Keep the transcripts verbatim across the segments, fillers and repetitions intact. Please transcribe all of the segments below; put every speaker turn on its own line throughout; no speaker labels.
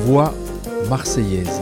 voix marseillaise.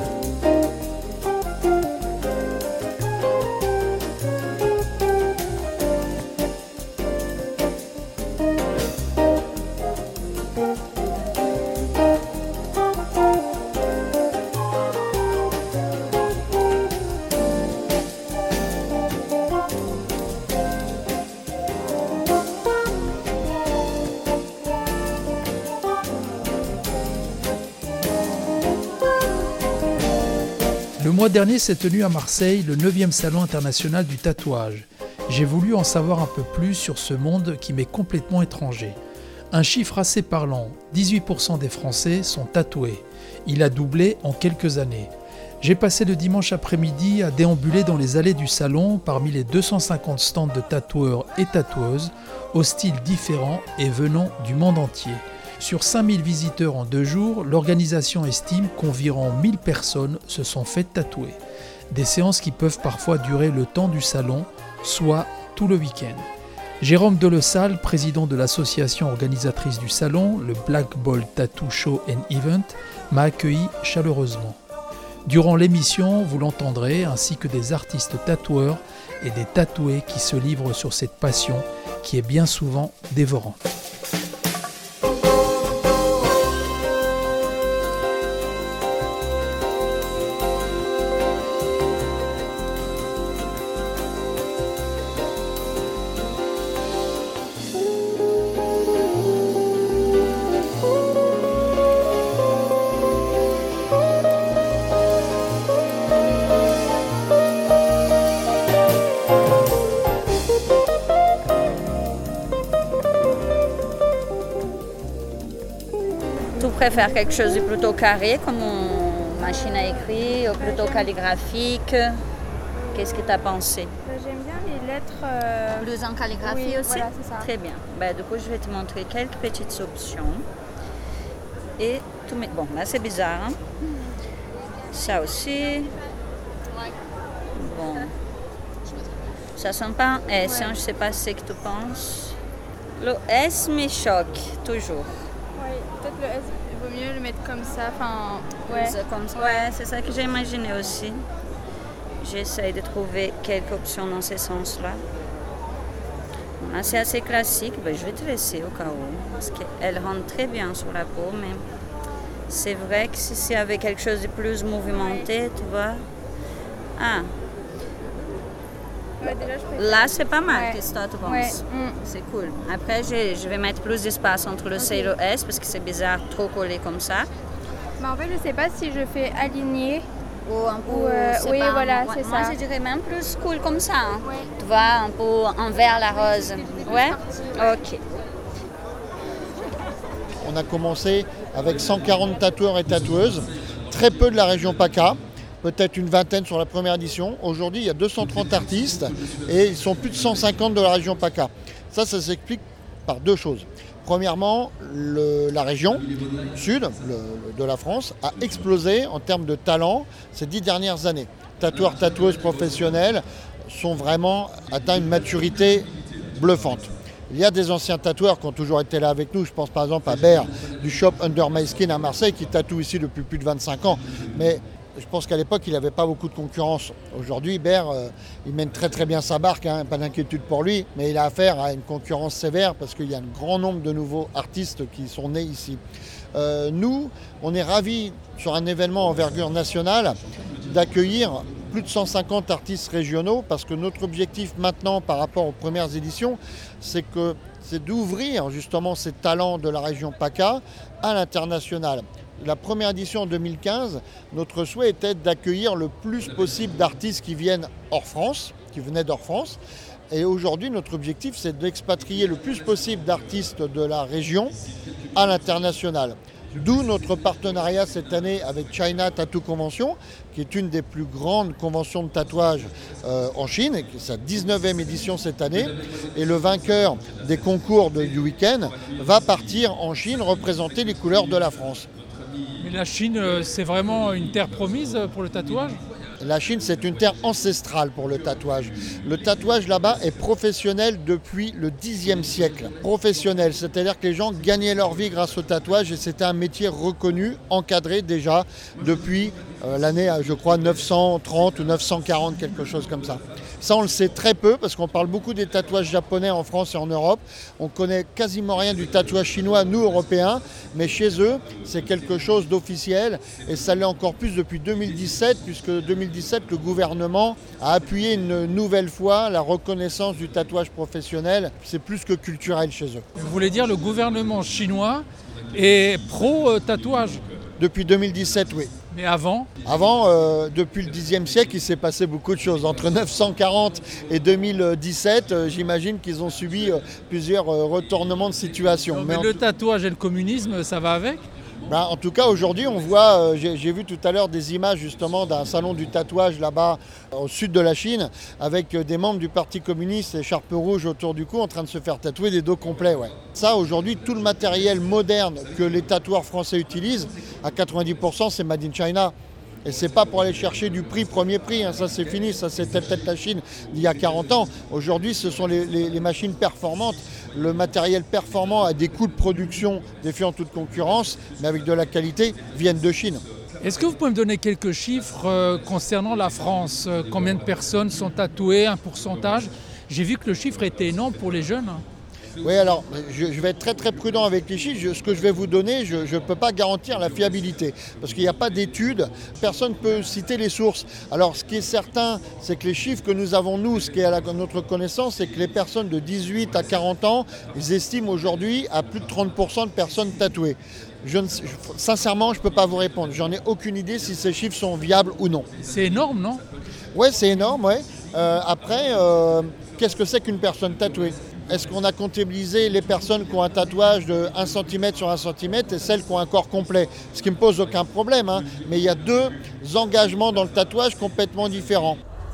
Le mois dernier s'est tenu à Marseille le neuvième Salon international du tatouage. J'ai voulu en savoir un peu plus sur ce monde qui m'est complètement étranger. Un chiffre assez parlant, dix-huit pour cent des Français sont tatoués. Il a doublé en quelques années. J'ai passé le dimanche après-midi à déambuler dans les allées du salon parmi les deux cent cinquante stands de tatoueurs et tatoueuses, aux styles différents et venant du monde entier. Sur cinq mille visiteurs en deux jours, l'organisation estime qu'environ mille personnes se sont faites tatouer. Des séances qui peuvent parfois durer le temps du salon, soit tout le week-end. Jérôme Delessal, président de l'association organisatrice du salon, le Black Ball Tattoo Show and Event, m'a accueilli chaleureusement. Durant l'émission, vous l'entendrez, ainsi que des artistes tatoueurs et des tatoués qui se livrent sur cette passion qui est bien souvent dévorante.
Tu préfères quelque chose de plutôt carré, comme une machine à écrire, ou plutôt calligraphique? Qu'est-ce que tu as pensé?
J'aime bien les lettres... Euh...
Plus en calligraphie
oui,
aussi?
Voilà, c'est ça.
Très bien. Ben, du coup, je vais te montrer quelques petites options. Et tout met... Bon, là, c'est bizarre. Hein? Ça aussi. Bon. Ça sent pas un S, ouais. hein? Je sais pas ce que tu penses. Le S me choque, toujours.
Oui, peut-être le S, il vaut mieux le mettre comme ça. Enfin, ouais.
Comme ça. Ouais, c'est ça que j'ai imaginé aussi. J'essaie de trouver quelques options dans ce sens-là. Là, c'est assez classique. Ben, je vais te laisser au cas où, parce qu'elle rentre très bien sur la peau, mais c'est vrai que si c'est avec quelque chose de plus movimenté, ouais. tu vois. Ah.
Ouais, déjà, je
Là, c'est pas mal,
ouais.
qu'est-ce que tu penses?
Ouais. Mm.
C'est cool. Après, je, je vais mettre plus d'espace entre le C et le S, parce que c'est bizarre trop collé comme ça.
Mais en fait, je sais pas si je fais aligner.
Ou un peu,
ou euh, oui,
pas,
voilà,
ouais,
c'est
moi,
ça.
Moi, je dirais même plus cool comme ça. Hein.
Ouais.
Tu vois, un peu envers la rose. Ouais? Ok.
On a commencé avec cent quarante tatoueurs et tatoueuses, très peu de la région PACA, peut-être une vingtaine sur la première édition. Aujourd'hui, il y a deux cent trente artistes et ils sont plus de cent cinquante de la région PACA. Ça, ça s'explique par deux choses. Premièrement, le, la région sud le, de la France a explosé en termes de talent ces dix dernières années. Tatoueurs, tatoueuses professionnels sont vraiment atteints une maturité bluffante. Il y a des anciens tatoueurs qui ont toujours été là avec nous. Je pense par exemple à Ber du shop Under My Skin à Marseille qui tatoue ici depuis plus de vingt-cinq ans. Mais je pense qu'à l'époque, il n'avait pas beaucoup de concurrence. Aujourd'hui, Ber, euh, il mène très très bien sa barque, hein, pas d'inquiétude pour lui, mais il a affaire à une concurrence sévère parce qu'il y a un grand nombre de nouveaux artistes qui sont nés ici. Euh, nous, on est ravis, sur un événement envergure nationale, d'accueillir plus de cent cinquante artistes régionaux parce que notre objectif maintenant par rapport aux premières éditions, c'est que c'est d'ouvrir justement ces talents de la région PACA à l'international. La première édition en deux mille quinze, notre souhait était d'accueillir le plus possible d'artistes qui viennent hors France, qui venaient d'hors France. Et aujourd'hui, notre objectif, c'est d'expatrier le plus possible d'artistes de la région à l'international. D'où notre partenariat cette année avec China Tattoo Convention, qui est une des plus grandes conventions de tatouage euh, en Chine, et qui est sa dix-neuvième édition cette année. Et le vainqueur des concours de, du week-end va partir en Chine représenter les couleurs de la France.
Mais la Chine, c'est vraiment une terre promise pour le tatouage ?
La Chine, c'est une terre ancestrale pour le tatouage. Le tatouage là-bas est professionnel depuis le dixième siècle. Professionnel, c'est-à-dire que les gens gagnaient leur vie grâce au tatouage et c'était un métier reconnu, encadré déjà depuis euh, l'année, je crois, neuf cent trente ou neuf cent quarante, quelque chose comme ça. Ça, on le sait très peu parce qu'on parle beaucoup des tatouages japonais en France et en Europe. On connaît quasiment rien du tatouage chinois, nous, Européens, mais chez eux, c'est quelque chose d'officiel et ça l'est encore plus depuis deux mille dix-sept, puisque deux mille dix-sept, le gouvernement a appuyé une nouvelle fois la reconnaissance du tatouage professionnel. C'est plus que culturel chez eux.
Vous voulez dire le gouvernement chinois est pro-tatouage?
Depuis deux mille dix-sept, oui.
Mais avant?
Avant, euh, depuis le dixième siècle, il s'est passé beaucoup de choses. Entre neuf cent quarante et deux mille dix-sept, euh, j'imagine qu'ils ont subi euh, plusieurs euh, retournements de situation.
Non, mais
mais
le
en...
tatouage et le communisme, ça va avec?
Ben, en tout cas, aujourd'hui, on voit, euh, j'ai, j'ai vu tout à l'heure des images justement d'un salon du tatouage là-bas euh, au sud de la Chine, avec euh, des membres du Parti communiste, écharpe rouge autour du cou, en train de se faire tatouer des dos complets. Ouais. Ça, aujourd'hui, tout le matériel moderne que les tatoueurs français utilisent, à quatre-vingt-dix pour cent, c'est made in China. Et c'est pas pour aller chercher du prix, premier prix, hein. Ça c'est fini, ça c'était peut-être la Chine d'il y a quarante ans. Aujourd'hui, ce sont les, les, les machines performantes. Le matériel performant à des coûts de production défiant toute concurrence, mais avec de la qualité, viennent de Chine.
Est-ce que vous pouvez me donner quelques chiffres euh, concernant la France? euh, Combien de personnes sont tatouées, un pourcentage? J'ai vu que le chiffre était énorme pour les jeunes.
Oui, alors je, je vais être très très prudent avec les chiffres. Je, ce que je vais vous donner, je ne peux pas garantir la fiabilité parce qu'il n'y a pas d'études, personne ne peut citer les sources. Alors ce qui est certain, c'est que les chiffres que nous avons nous, ce qui est à la, notre connaissance, c'est que les personnes de dix-huit à quarante ans, ils estiment aujourd'hui à plus de trente pour cent de personnes tatouées. Je ne, sincèrement, je ne peux pas vous répondre. J'en ai aucune idée si ces chiffres sont viables ou non.
C'est énorme, non?
Oui, c'est énorme, oui. Euh, après, euh, qu'est-ce que c'est qu'une personne tatouée? Est-ce qu'on a comptabilisé les personnes qui ont un tatouage de un centimètre sur un centimètre et celles qui ont un corps complet? Ce qui ne me pose aucun problème, hein. Mais il y a deux engagements dans le tatouage complètement différents.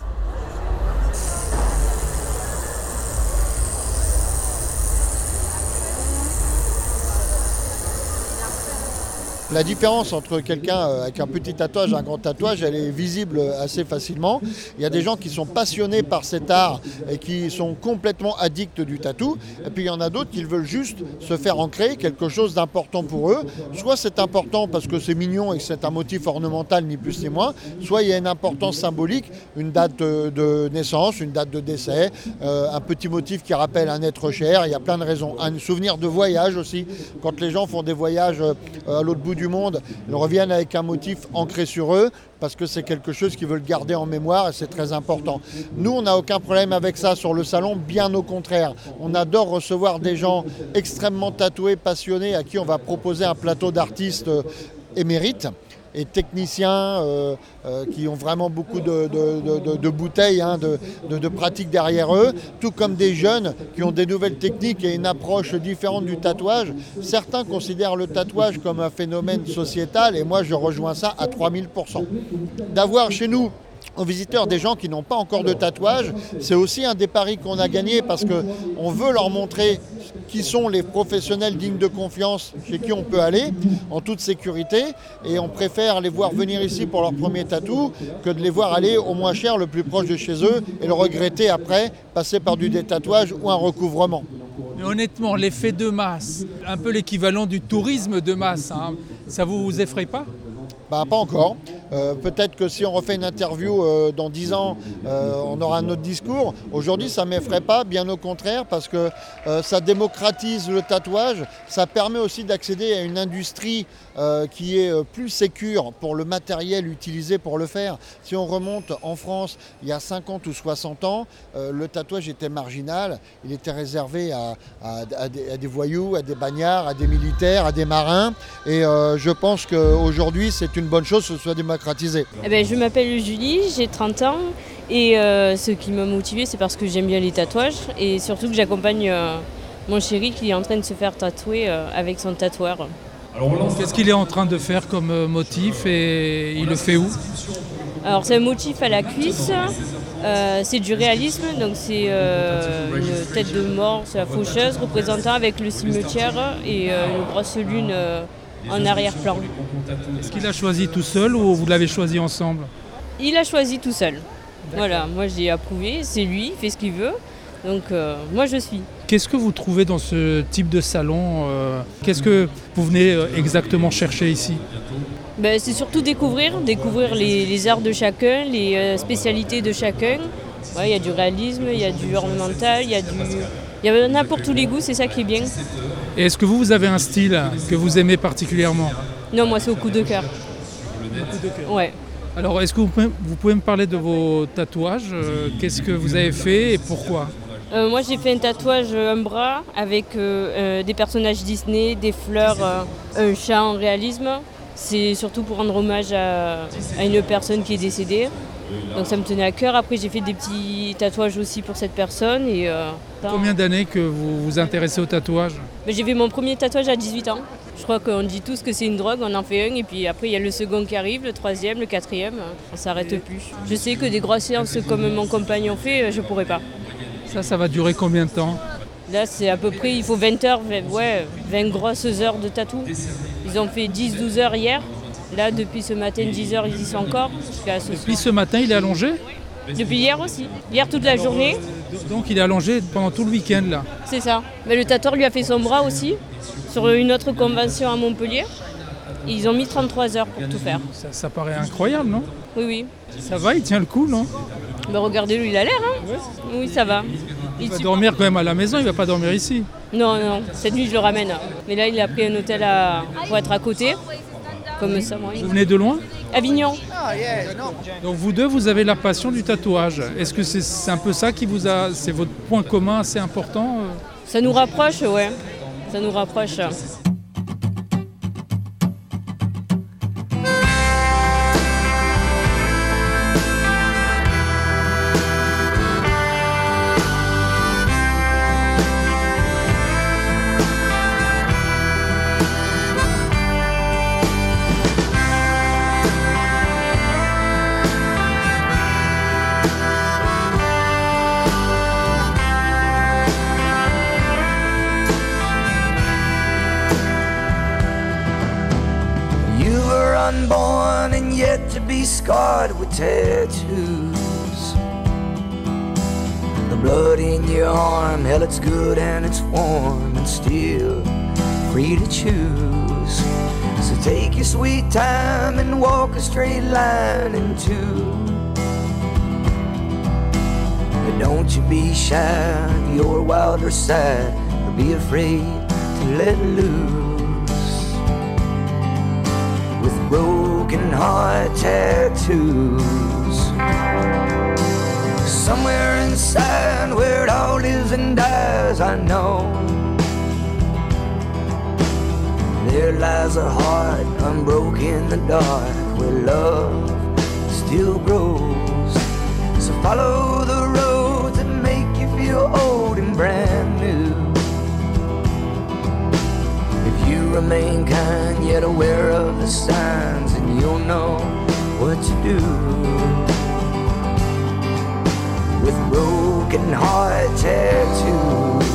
La différence entre quelqu'un avec un petit tatouage et un grand tatouage, elle est visible assez facilement. Il y a des gens qui sont passionnés par cet art et qui sont complètement addicts du tatou. Et puis il y en a d'autres qui veulent juste se faire ancrer quelque chose d'important pour eux. Soit c'est important parce que c'est mignon et que c'est un motif ornemental, ni plus ni moins. Soit il y a une importance symbolique, une date de naissance, une date de décès, euh, un petit motif qui rappelle un être cher. Il y a plein de raisons. Un souvenir de voyage aussi. Quand les gens font des voyages euh, à l'autre bout du monde, ils reviennent avec un motif ancré sur eux parce que c'est quelque chose qu'ils veulent garder en mémoire et c'est très important. Nous, on n'a aucun problème avec ça sur le salon, bien au contraire. On adore recevoir des gens extrêmement tatoués, passionnés, à qui on va proposer un plateau d'artistes émérites et techniciens euh, euh, qui ont vraiment beaucoup de, de, de, de bouteilles, hein, de, de, de pratiques derrière eux, tout comme des jeunes qui ont des nouvelles techniques et une approche différente du tatouage. Certains considèrent le tatouage comme un phénomène sociétal et moi je rejoins ça à trois mille pour cent. D'avoir chez nous aux visiteurs des gens qui n'ont pas encore de tatouage, c'est aussi un des paris qu'on a gagné parce qu'on veut leur montrer qui sont les professionnels dignes de confiance chez qui on peut aller en toute sécurité et on préfère les voir venir ici pour leur premier tatou que de les voir aller au moins cher le plus proche de chez eux et le regretter après, passer par du détatouage ou un recouvrement.
Mais honnêtement, l'effet de masse, un peu l'équivalent du tourisme de masse, hein, ça vous effraie pas?
Bah, pas encore. Euh, peut-être que si on refait une interview euh, dans dix ans, euh, on aura un autre discours. Aujourd'hui, ça ne m'effraie pas, bien au contraire, parce que euh, ça démocratise le tatouage. Ça permet aussi d'accéder à une industrie euh, qui est plus sécure pour le matériel utilisé pour le faire. Si on remonte en France, il y a cinquante ou soixante ans, euh, le tatouage était marginal. Il était réservé à, à, à, des, à des voyous, à des bagnards, à des militaires, à des marins. Et euh, je pense qu'aujourd'hui, c'est une bonne chose que ce soit démocratisé.
Eh ben, je m'appelle Julie, j'ai trente ans et euh, ce qui m'a motivée c'est parce que j'aime bien les tatouages et surtout que j'accompagne euh, mon chéri qui est en train de se faire tatouer euh, avec son tatoueur.
Qu'est-ce qu'il est en train de faire comme motif et il le fait où?
Alors c'est un motif à la cuisse, euh, c'est du réalisme, donc c'est euh, une tête de mort, c'est la faucheuse représentant avec le cimetière et euh, une grosse lune euh, en arrière-plan.
Est-ce qu'il a choisi tout seul ou vous l'avez choisi ensemble?
Il a choisi tout seul. Voilà, moi j'ai approuvé, c'est lui, il fait ce qu'il veut. Donc euh, moi je suis.
Qu'est-ce que vous trouvez dans ce type de salon euh, Qu'est-ce que vous venez exactement chercher ici?
Ben, c'est surtout découvrir, découvrir les, les arts de chacun, les euh, spécialités de chacun. Ouais, il y a du réalisme, il y a du ornemental, il y a du... Il y en a pour tous les goûts, c'est ça qui est bien.
Et est-ce que vous, vous avez un style que vous aimez particulièrement?
Non, moi c'est au coup de cœur.
Au coup de cœur.
Ouais.
Alors, est-ce que vous pouvez, vous pouvez me parler de vos tatouages? euh, Qu'est-ce que vous avez fait et pourquoi?
Euh, moi j'ai fait un tatouage, un bras, avec euh, euh, des personnages Disney, des fleurs, euh, un chat en réalisme. C'est surtout pour rendre hommage à, à une personne qui est décédée. Donc ça me tenait à cœur. Après j'ai fait des petits tatouages aussi pour cette personne. Et, euh,
Combien d'années que vous vous intéressez au tatouage?
ben, j'ai fait mon premier tatouage à dix-huit ans. Je crois qu'on dit tous que c'est une drogue, on en fait un et puis après il y a le second qui arrive, le troisième, le quatrième, on s'arrête plus. Je sais que des grosses séances comme mon compagnon fait, je pourrais pas.
Ça, ça va durer combien de temps?
Là c'est à peu près, il faut vingt heures, vingt, ouais, vingt grosses heures de tatou. Ils ont fait dix douze heures hier. Là, depuis ce matin, dix heures, ils y sont encore. Jusqu'à ce
Depuis
soir.
ce matin, il est allongé?
Depuis hier aussi. Hier, toute la journée.
Donc il est allongé pendant tout le week-end là.
C'est ça. Mais le tatoueur lui a fait son bras aussi, sur une autre convention à Montpellier. Ils ont mis trente-trois heures pour tout faire.
Ça, ça paraît incroyable, non?
Oui, oui.
Ça va, il tient le coup, non?
Ben, regardez-le, il a l'air, hein? Oui, ça va.
Il va
supporte-
dormir quand même à la maison, il va pas dormir ici.
Non, non, cette nuit, je le ramène. Mais là, il a pris un hôtel à... pour être à côté. Comme ça, moi.
Vous venez de loin?
Avignon.
Donc vous deux, vous avez la passion du tatouage. Est-ce que c'est c'est un peu ça qui vous a... C'est votre point commun assez important euh
Ça nous rapproche, ouais. Ça nous rapproche.
You were unborn and yet to be scarred with tattoos. The blood in your arm, hell, it's good and it's warm and still free to choose. So take your sweet time and walk a straight line into. But don't you be shy of your wilder side, or be afraid to let loose. With broken heart tattoos, somewhere inside where it all lives and dies, I know there lies a heart unbroken in the dark where love still grows. So follow the roads that make you feel old and brand new. If you remain kind yet aware of the signs, and you'll know what to do. With broken heart tattoos.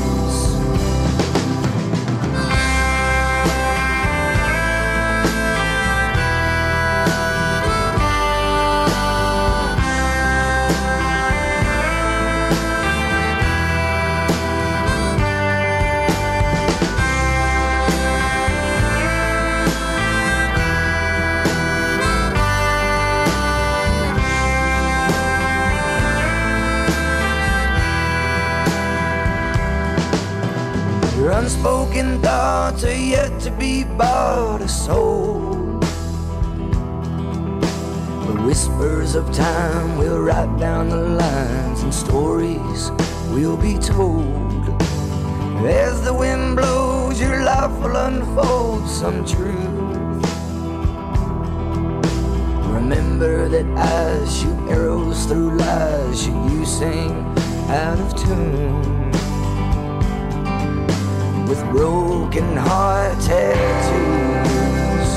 Your unspoken thoughts are yet to be bought a soul. The whispers of time will write down the lines, and stories will be told. As the wind blows, your life will unfold some truth. Remember that eyes shoot arrows through lies, should you sing out of tune. With broken heart tattoos.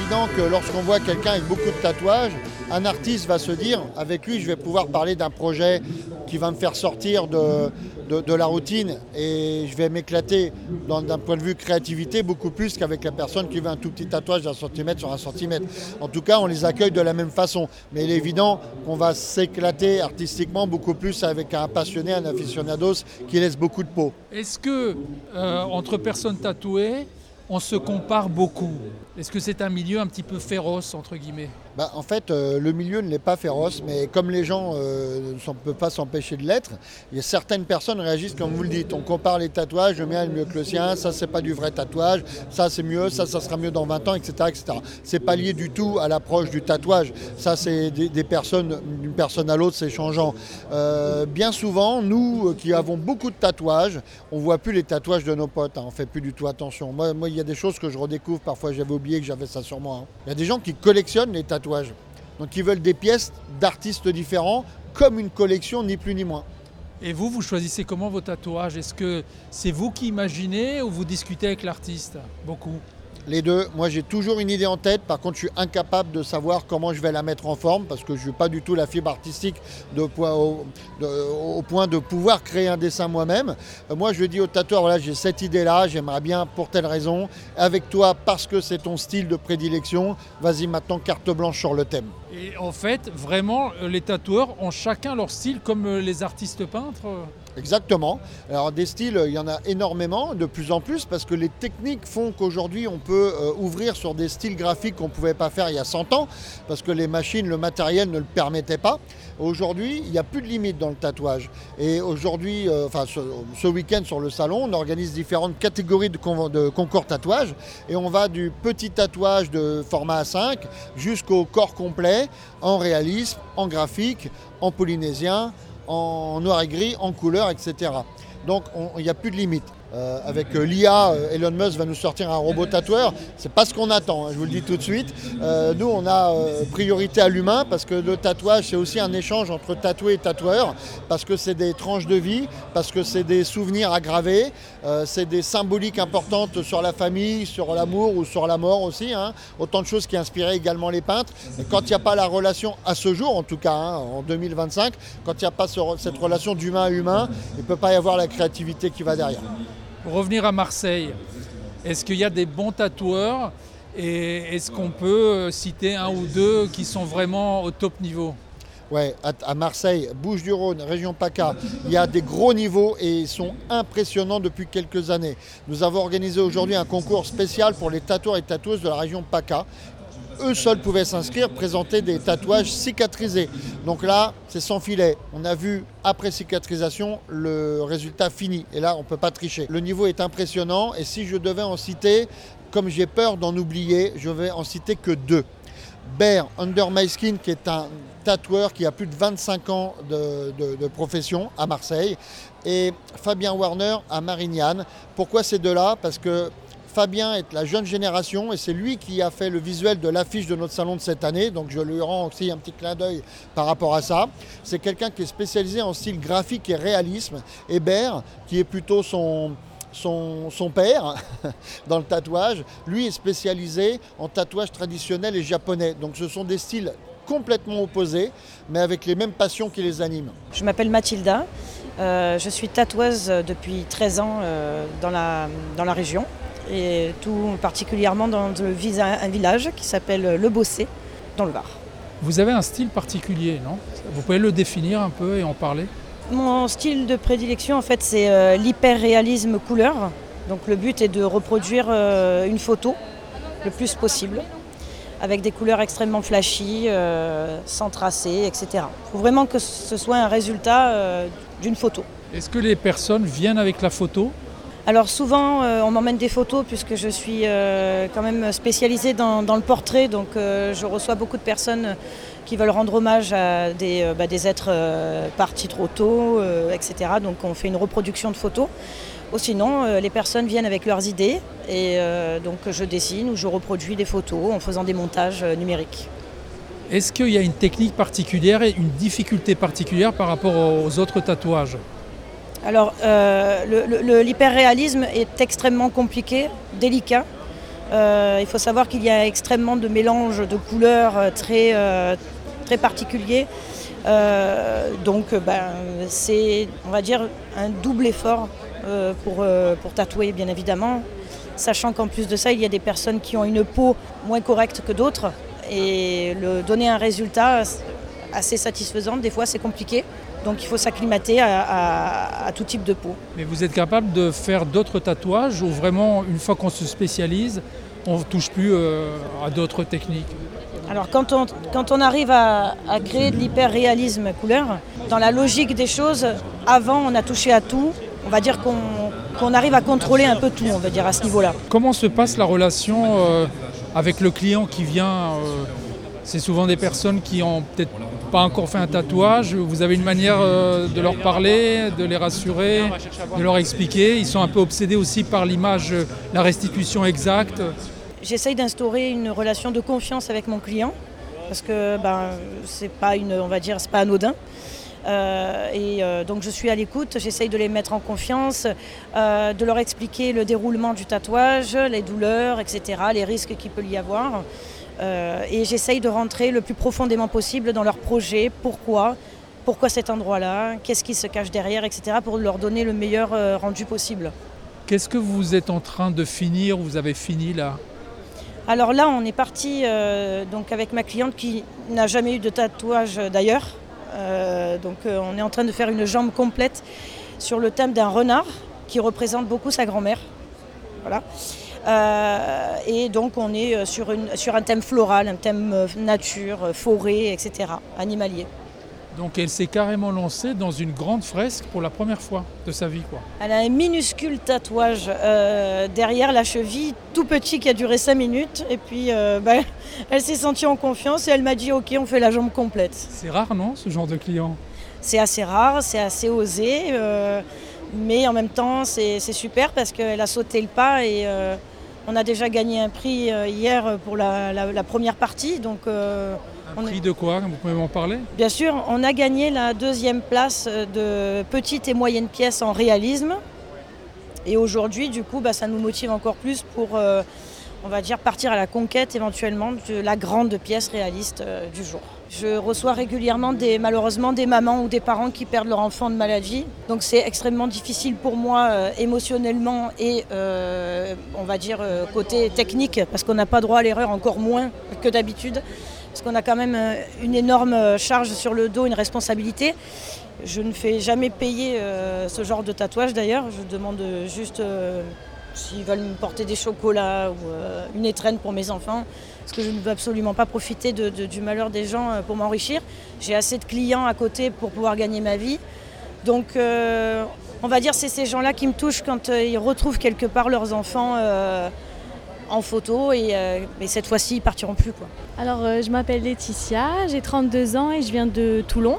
évident que lorsqu'on voit quelqu'un avec beaucoup de tatouages, un artiste va se dire, avec lui, je vais pouvoir parler d'un projet qui va me faire sortir de, de, de la routine et je vais m'éclater d'un point de vue créativité beaucoup plus qu'avec la personne qui veut un tout petit tatouage d'un centimètre sur un centimètre. En tout cas, on les accueille de la même façon. Mais il est évident qu'on va s'éclater artistiquement beaucoup plus avec un passionné, un aficionados qui laisse beaucoup de peau.
Est-ce que, euh, entre personnes tatouées, on se compare beaucoup? Est-ce que c'est un milieu un petit peu féroce, entre guillemets?
Bah, en fait, euh, le milieu ne l'est pas féroce, mais comme les gens euh, ne peuvent pas s'empêcher de l'être, il y a certaines personnes réagissent comme vous le dites. On compare les tatouages, le mien est mieux que le sien, ça c'est pas du vrai tatouage, ça c'est mieux, ça ça sera mieux dans vingt ans, et cetera et cetera. C'est pas lié du tout à l'approche du tatouage. Ça c'est des, des personnes, d'une personne à l'autre, c'est changeant. Euh, bien souvent, nous qui avons beaucoup de tatouages, on voit plus les tatouages de nos potes, hein, on fait plus du tout attention. Moi, moi, il y a des choses que je redécouvre, parfois j'avais oublié que j'avais ça sur moi. Hein. Il y a des gens qui collectionnent les tatouages. Donc ils veulent des pièces d'artistes différents, comme une collection, ni plus ni moins.
Et vous, vous choisissez comment vos tatouages? Est-ce que c'est vous qui imaginez ou vous discutez avec l'artiste? Beaucoup.
Les deux. Moi, j'ai toujours une idée en tête. Par contre, je suis incapable de savoir comment je vais la mettre en forme parce que je n'ai pas du tout la fibre artistique de, au, de, au point de pouvoir créer un dessin moi-même. Moi, je dis au tatoueur, voilà, j'ai cette idée-là, j'aimerais bien pour telle raison. Avec toi, parce que c'est ton style de prédilection, vas-y maintenant, carte blanche sur le thème.
Et en fait, vraiment, les tatoueurs ont chacun leur style comme les artistes peintres?
Exactement. Alors des styles, il y en a énormément, de plus en plus, parce que les techniques font qu'aujourd'hui on peut euh, ouvrir sur des styles graphiques qu'on ne pouvait pas faire il y a cent ans, parce que les machines, le matériel ne le permettait pas. Aujourd'hui, il n'y a plus de limite dans le tatouage. Et aujourd'hui, euh, enfin ce, ce week-end sur le salon, on organise différentes catégories de, con de concours tatouage, et on va du petit tatouage de format A cinq jusqu'au corps complet, en réalisme, en graphique, en polynésien, en noir et gris, en couleur, et cetera. Donc il n'y a plus de limite. Euh, avec euh, l'I A, euh, Elon Musk va nous sortir un robot tatoueur. C'est pas ce qu'on attend, hein, je vous le dis tout de suite. Euh, nous, on a euh, priorité à l'humain parce que le tatouage, c'est aussi un échange entre tatoué et tatoueur, parce que c'est des tranches de vie, parce que c'est des souvenirs à graver, euh, c'est des symboliques importantes sur la famille, sur l'amour ou sur la mort aussi. Hein. Autant de choses qui inspiraient également les peintres. Et quand il n'y a pas la relation, à ce jour en tout cas, hein, en deux mille vingt-cinq, quand il n'y a pas ce, cette relation d'humain à humain, il ne peut pas y avoir la créativité qui va derrière.
Pour revenir à Marseille, est-ce qu'il y a des bons tatoueurs et est-ce qu'on peut citer un ou deux qui sont vraiment au top niveau?
Ouais, à Marseille, Bouches-du-Rhône, région PACA, il y a des gros niveaux et ils sont impressionnants depuis quelques années. Nous avons organisé aujourd'hui un concours spécial pour les tatoueurs et tatoueuses de la région PACA. Eux seuls pouvaient s'inscrire, présenter des tatouages cicatrisés. Donc là, c'est sans filet. On a vu, après cicatrisation, le résultat fini. Et là, on ne peut pas tricher. Le niveau est impressionnant. Et si je devais en citer, comme j'ai peur d'en oublier, je vais en citer que deux. Bear Under My Skin, qui est un tatoueur qui a plus de vingt-cinq ans de, de, de profession à Marseille. Et Fabien Warner à Marignane. Pourquoi ces deux-là? Parce que Fabien est la jeune génération et c'est lui qui a fait le visuel de l'affiche de notre salon de cette année, donc je lui rends aussi un petit clin d'œil par rapport à ça. C'est quelqu'un qui est spécialisé en style graphique et réalisme. Hébert, qui est plutôt son, son, son père dans le tatouage, lui est spécialisé en tatouage traditionnel et japonais. Donc ce sont des styles complètement opposés, mais avec les mêmes passions qui les animent.
Je m'appelle Mathilda, euh, je suis tatoueuse depuis treize ans euh, dans, la, dans la région. Et tout particulièrement dans un village qui s'appelle Le Bossé, dans le Var.
Vous avez un style particulier, non? Vous pouvez le définir un peu et en parler?
Mon style de prédilection, en fait, c'est euh, l'hyper-réalisme couleur. Donc le but est de reproduire euh, une photo le plus possible, avec des couleurs extrêmement flashy, euh, sans tracé, et cetera. Il faut vraiment que ce soit un résultat euh, d'une photo.
Est-ce que les personnes viennent avec la photo?
Alors souvent, euh, on m'emmène des photos puisque je suis euh, quand même spécialisée dans, dans le portrait. Donc euh, je reçois beaucoup de personnes qui veulent rendre hommage à des, euh, bah, des êtres euh, partis trop tôt, euh, et cetera. Donc on fait une reproduction de photos. Ou sinon, euh, les personnes viennent avec leurs idées et euh, donc je dessine ou je reproduis des photos en faisant des montages euh, numériques.
Est-ce qu'il y a une technique particulière et une difficulté particulière par rapport aux autres tatouages?
Alors, euh, le, le, l'hyperréalisme est extrêmement compliqué, délicat, Euh, il faut savoir qu'il y a extrêmement de mélanges de couleurs très, euh, très particuliers. Euh, donc ben, c'est, on va dire, un double effort euh, pour, euh, pour tatouer, bien évidemment. Sachant qu'en plus de ça, il y a des personnes qui ont une peau moins correcte que d'autres. Et le, donner un résultat assez satisfaisant, des fois c'est compliqué. Donc il faut s'acclimater à, à, à tout type de peau.
Mais vous êtes capable de faire d'autres tatouages ou vraiment, une fois qu'on se spécialise, on ne touche plus euh, à d'autres techniques?
Alors quand on, quand on arrive à, à créer de l'hyper-réalisme couleur, dans la logique des choses, avant on a touché à tout. On va dire qu'on, qu'on arrive à contrôler un peu tout, on va dire, à ce niveau-là.
Comment se passe la relation euh, avec le client qui vient euh, C'est souvent des personnes qui n'ont peut-être pas encore fait un tatouage. Vous avez une manière euh, de leur parler, de les rassurer, de leur expliquer. Ils sont un peu obsédés aussi par l'image, la restitution exacte.
J'essaye d'instaurer une relation de confiance avec mon client parce que ben, c'est pas une, on va dire, c'est pas anodin. Euh, et euh, donc je suis à l'écoute, j'essaye de les mettre en confiance, euh, de leur expliquer le déroulement du tatouage, les douleurs, et cetera, les risques qu'il peut y avoir. Euh, et j'essaye de rentrer le plus profondément possible dans leur projet, pourquoi, pourquoi cet endroit-là, qu'est-ce qui se cache derrière, et cetera, pour leur donner le meilleur euh, rendu possible.
Qu'est-ce que vous êtes en train de finir, vous avez fini là?
Alors là, on est parti euh, donc avec ma cliente qui n'a jamais eu de tatouage d'ailleurs. Euh, donc euh, on est en train de faire une jambe complète sur le thème d'un renard qui représente beaucoup sa grand-mère. Voilà. Euh, et donc on est sur, une, sur un thème floral, un thème euh, nature, forêt, et cetera, animalier.
Donc elle s'est carrément lancée dans une grande fresque pour la première fois de sa vie, quoi.
Elle a un minuscule tatouage euh, derrière la cheville, tout petit, qui a duré cinq minutes. Et puis euh, bah, elle s'est sentie en confiance et elle m'a dit ok, on fait la jambe complète.
C'est rare, non, ce genre de client?
C'est assez rare, c'est assez osé, euh, mais en même temps c'est, c'est super parce qu'elle a sauté le pas et euh, on a déjà gagné un prix euh, hier pour la, la, la première partie. Donc, euh,
Un prix de quoi? Vous pouvez m'en parler?
Bien sûr, on a gagné la deuxième place de petites et moyennes pièces en réalisme. Et aujourd'hui, du coup, bah, ça nous motive encore plus pour, euh, on va dire, partir à la conquête éventuellement de la grande pièce réaliste euh, du jour. Je reçois régulièrement des, malheureusement des mamans ou des parents qui perdent leur enfant de maladie. Donc c'est extrêmement difficile pour moi euh, émotionnellement et euh, on va dire euh, côté technique parce qu'on n'a pas droit à l'erreur, encore moins que d'habitude. Parce qu'on a quand même une énorme charge sur le dos, une responsabilité. Je ne fais jamais payer euh, ce genre de tatouage d'ailleurs. Je demande juste euh, s'ils veulent me porter des chocolats ou euh, une étrenne pour mes enfants. Parce que je ne veux absolument pas profiter de, de, du malheur des gens pour m'enrichir. J'ai assez de clients à côté pour pouvoir gagner ma vie. Donc euh, on va dire que c'est ces gens-là qui me touchent quand euh, ils retrouvent quelque part leurs enfants euh, en photo et, euh, et cette fois-ci ils partiront plus, quoi.
Alors euh, je m'appelle Laetitia, j'ai trente-deux ans et je viens de Toulon.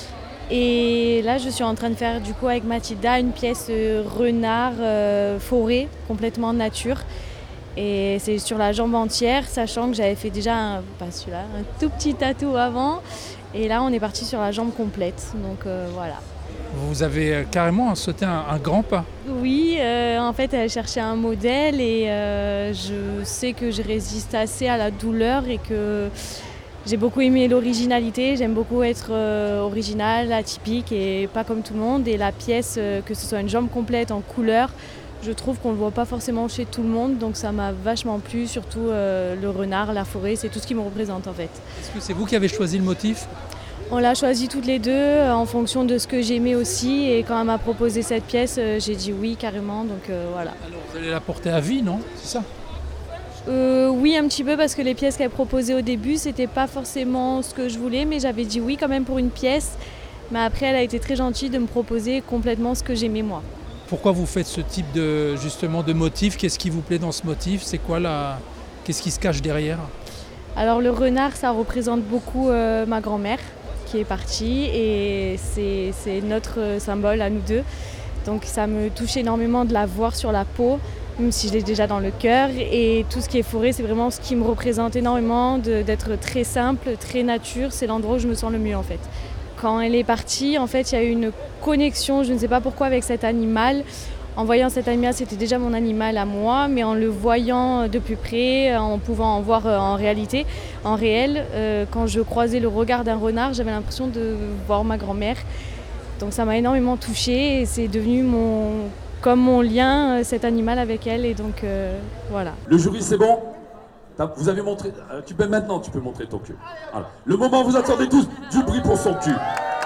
Et là je suis en train de faire du coup avec Mathilda une pièce euh, renard euh, forêt, complètement nature. Et c'est sur la jambe entière, sachant que j'avais fait déjà un, pas celui-là, un tout petit tatou avant. Et là on est parti sur la jambe complète, donc euh, voilà.
Vous avez carrément sauté un, un grand pas.
Oui, euh, en fait, elle cherchait un modèle et euh, je sais que je résiste assez à la douleur et que j'ai beaucoup aimé l'originalité. J'aime beaucoup être euh, originale, atypique et pas comme tout le monde. Et la pièce, euh, que ce soit une jambe complète en couleur, je trouve qu'on ne le voit pas forcément chez tout le monde. Donc ça m'a vachement plu, surtout euh, le renard, la forêt, c'est tout ce qui me représente en fait.
Est-ce que c'est vous qui avez choisi le motif ?
On l'a choisi toutes les deux euh, en fonction de ce que j'aimais aussi et quand elle m'a proposé cette pièce, euh, j'ai dit oui carrément, donc euh, voilà.
Alors vous allez la porter à vie, non ? C'est ça ?
euh, Oui, un petit peu parce que les pièces qu'elle proposait au début, c'était pas forcément ce que je voulais, mais j'avais dit oui quand même pour une pièce. Mais après, elle a été très gentille de me proposer complètement ce que j'aimais moi.
Pourquoi vous faites ce type de, justement, de motif ? Qu'est-ce qui vous plaît dans ce motif ? C'est quoi la... Qu'est-ce qui se cache derrière ?
Alors le renard, ça représente beaucoup euh, ma grand-mère qui est partie et c'est, c'est notre symbole à nous deux. Donc ça me touche énormément de la voir sur la peau, même si je l'ai déjà dans le cœur. Et tout ce qui est forêt, c'est vraiment ce qui me représente énormément, de, d'être très simple, très nature. C'est l'endroit où je me sens le mieux en fait. Quand elle est partie, en fait, il y a eu une connexion, je ne sais pas pourquoi, avec cet animal. En voyant cet animal, c'était déjà mon animal à moi, mais en le voyant de plus près, en pouvant en voir en réalité, en réel, euh, quand je croisais le regard d'un renard, j'avais l'impression de voir ma grand-mère. Donc ça m'a énormément touchée et c'est devenu mon, comme mon lien, cet animal avec elle. Et donc euh, voilà.
Le jury, c'est bon ? Vous avez montré. Tu peux maintenant, tu peux montrer ton cul. Voilà. Le moment où vous attendez tous, du bruit pour son cul.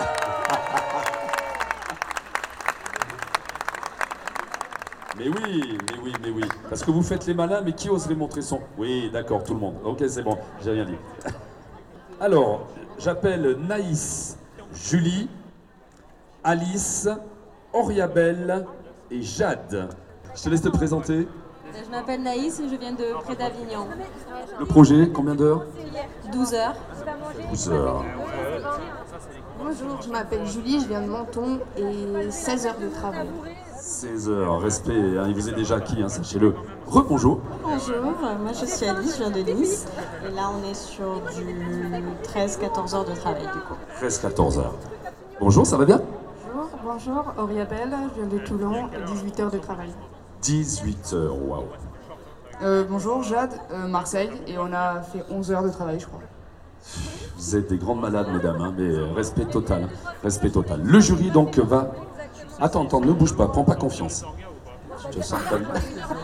Mais oui, mais oui, mais oui. Parce que vous faites les malins, mais qui oserait montrer son... Oui, d'accord, tout le monde. Ok, c'est bon, j'ai rien dit. Alors, j'appelle Naïs, Julie, Alice, Oriabelle et Jade. Je te laisse te présenter.
Je m'appelle Naïs et je viens de près d'Avignon.
Le projet, combien d'heures ?
douze heures.
douze heures.
Bonjour, je m'appelle Julie, je viens de Menton et seize heures de travail.
seize heures, respect, hein, il vous est déjà acquis, hein, sachez-le. Rebonjour.
Bonjour, moi je suis Alice, je viens de Nice. Et là on est sur du treize à quatorze heures de travail du coup.
treize à quatorze heures. Bonjour, ça va bien ?
Bonjour, bonjour, Oriabelle, je viens de Toulon et dix-huit heures de travail.
dix-huit heures, waouh.
Euh, bonjour, Jade, euh, Marseille, et on a fait onze heures de travail, je crois.
Vous êtes des grandes malades, mesdames, hein, mais respect total, respect total. Le jury, donc, va... Attends, attends, ne bouge pas, prends pas confiance. Je te sens pas bien.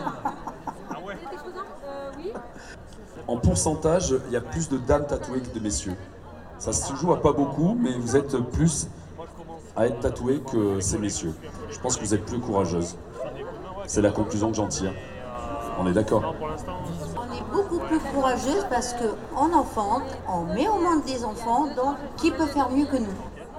En pourcentage, il y a plus de dames tatouées que de messieurs. Ça se joue à pas beaucoup, mais vous êtes plus à être tatouées que ces messieurs. Je pense que vous êtes plus courageuses. C'est la conclusion que j'en tire. On est d'accord ?
On est beaucoup plus courageuse parce qu'on enfante, on met au monde des enfants, donc qui peut faire mieux que nous ?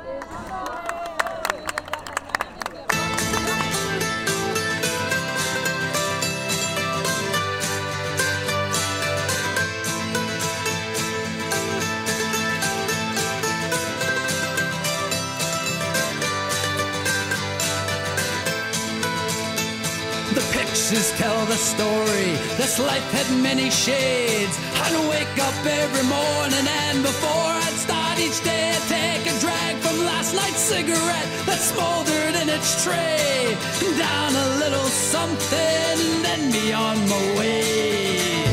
Tell the story, this life had many shades. I'd wake up every morning and before I'd start each day I'd take a drag from last night's cigarette that smoldered in its tray. Down a little something, then be on my way.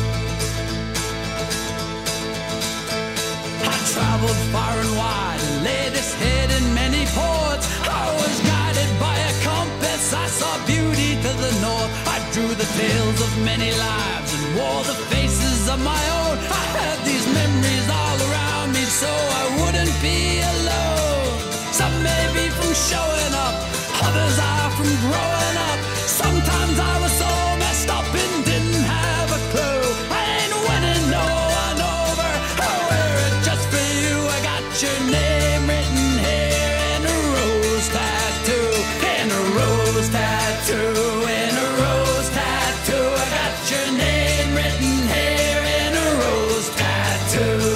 I traveled far and wide and laid this head in many ports. I was guided by a compass, I saw beauty to the north. I drew the tales of many lives and wore the faces of my own. I had these memories all around me so I wouldn't be alone. Some may be from showing up, others are from growing up. Sometimes I was so messed up and didn't have a clue. I ain't winning no one over, I wear it just for you. I got your name written here in a rose tattoo, in a rose tattoo, in a rose tattoo. I got your name written here in a rose tattoo.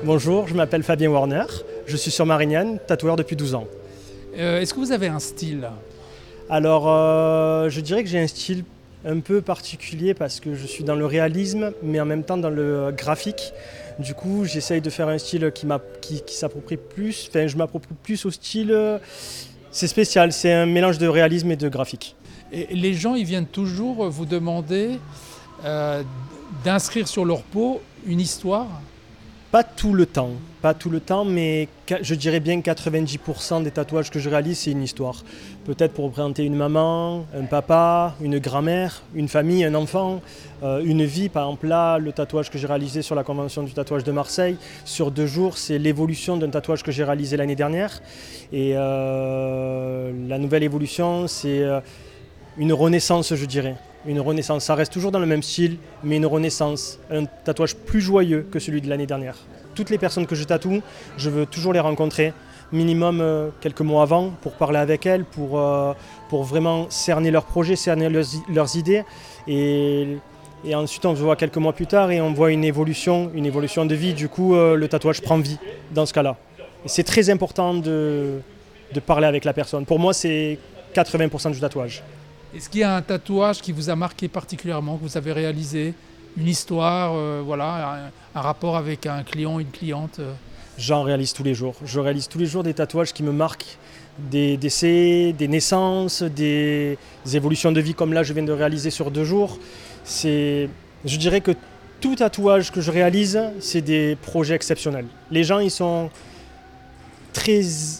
Bonjour, je m'appelle Fabien Warner, je suis sur Marignane, tatoueur depuis douze ans.
Euh, est-ce que vous avez un style ?
Alors, euh, je dirais que j'ai un style un peu particulier parce que je suis dans le réalisme, mais en même temps dans le graphique. Du coup, j'essaye de faire un style qui, m'a, qui, qui s'approprie plus, enfin, je m'approprie plus au style. C'est spécial, c'est un mélange de réalisme et de graphique.
Et les gens, ils viennent toujours vous demander euh, d'inscrire sur leur peau une histoire ?
Pas tout le temps, pas tout le temps, mais je dirais bien quatre-vingt-dix pour cent des tatouages que je réalise, c'est une histoire. Peut-être pour représenter une maman, un papa, une grand-mère, une famille, un enfant, euh, une vie. Par exemple, là, le tatouage que j'ai réalisé sur la convention du tatouage de Marseille, sur deux jours, c'est l'évolution d'un tatouage que j'ai réalisé l'année dernière. Et euh, la nouvelle évolution, c'est euh, une renaissance, je dirais. Une renaissance, ça reste toujours dans le même style, mais une renaissance, un tatouage plus joyeux que celui de l'année dernière. Toutes les personnes que je tatoue, je veux toujours les rencontrer, minimum euh, quelques mois avant, pour parler avec elles, pour, euh, pour vraiment cerner leurs projets, cerner leurs, leurs idées. Et, et ensuite, on se voit quelques mois plus tard et on voit une évolution, une évolution de vie. Du coup, euh, le tatouage prend vie dans ce cas-là. Et c'est très important de, de parler avec la personne. Pour moi, c'est quatre-vingts pour cent du tatouage.
Est-ce qu'il y a un tatouage qui vous a marqué particulièrement, que vous avez réalisé ? Une histoire, euh, voilà, un, un rapport avec un client, une cliente euh...
J'en réalise tous les jours. Je réalise tous les jours des tatouages qui me marquent, des décès, des naissances, des, des évolutions de vie comme là je viens de réaliser sur deux jours. C'est, je dirais que tout tatouage que je réalise, c'est des projets exceptionnels. Les gens, ils sont très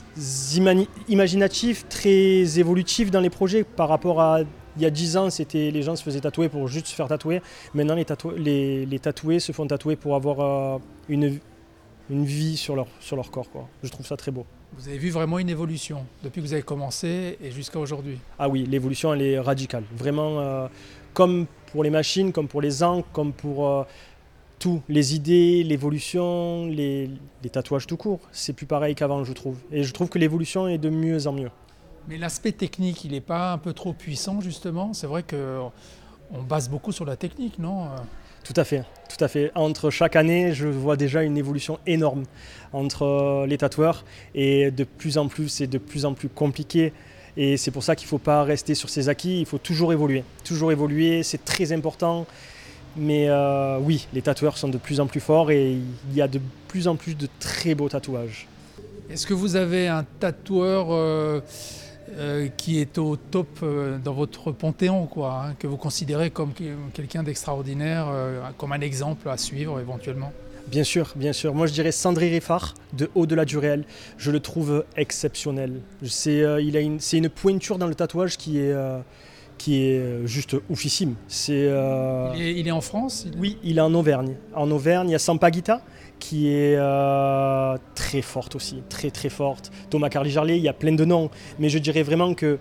imani- imaginatifs, très évolutifs dans les projets par rapport à il y a dix ans, c'était, les gens se faisaient tatouer pour juste se faire tatouer. Maintenant, les, tatou- les, les tatoués se font tatouer pour avoir euh, une, une vie sur leur, sur leur corps, quoi. Je trouve ça très beau.
Vous avez vu vraiment une évolution depuis que vous avez commencé et jusqu'à aujourd'hui ?
Ah oui, l'évolution, elle est radicale. Vraiment, euh, comme pour les machines, comme pour les encres, comme pour euh, tout. Les idées, l'évolution, les, les tatouages tout court. C'est plus pareil qu'avant, je trouve. Et je trouve que l'évolution est de mieux en mieux.
Mais l'aspect technique, il n'est pas un peu trop puissant, justement ? C'est vrai qu'on base beaucoup sur la technique, non ?
Tout à fait, tout à fait. Entre chaque année, je vois déjà une évolution énorme entre les tatoueurs. Et de plus en plus, c'est de plus en plus compliqué. Et c'est pour ça qu'il ne faut pas rester sur ses acquis, il faut toujours évoluer. Toujours évoluer, c'est très important. Mais euh, oui, les tatoueurs sont de plus en plus forts et il y a de plus en plus de très beaux tatouages.
Est-ce que vous avez un tatoueur euh, euh, qui est au top euh, dans votre panthéon, quoi, hein, que vous considérez comme quelqu'un d'extraordinaire, euh, comme un exemple à suivre éventuellement ?
Bien sûr, bien sûr. Moi, je dirais Sandri Riffard, de Au-delà du réel. Je le trouve exceptionnel. C'est, euh, il a une, c'est une pointure dans le tatouage qui est... Euh, qui est juste oufissime. C'est, euh...
il, est, il est en France il...
Oui, il est en Auvergne. En Auvergne, il y a Sampaguita qui est euh, très forte aussi, très très forte. Thomas Carly-Jarlet, il y a plein de noms, mais je dirais vraiment que